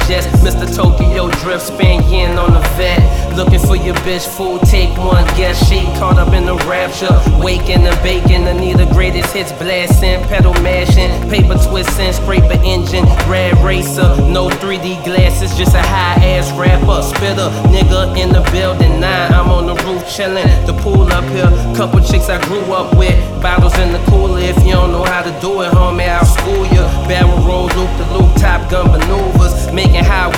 jets. Mr. Tokyo Drift, Spankin on the vet. Looking for your bitch, fool, take one guess. She caught up in the rapture, waking and baking. Anita greatest hits, blasting, pedal mashing, paper twisting, scraper engine, rad racer. No 3D glasses, just a high-ass rapper. Spitter, nigga in the building, I'm on the roof chillin'. The pool up here, couple chicks I grew up with. Bottles in the cooler, if you don't know how to do it, homie, I'll school ya. Barrel roll, loop-the-loop, Top Gun maneuvers, making high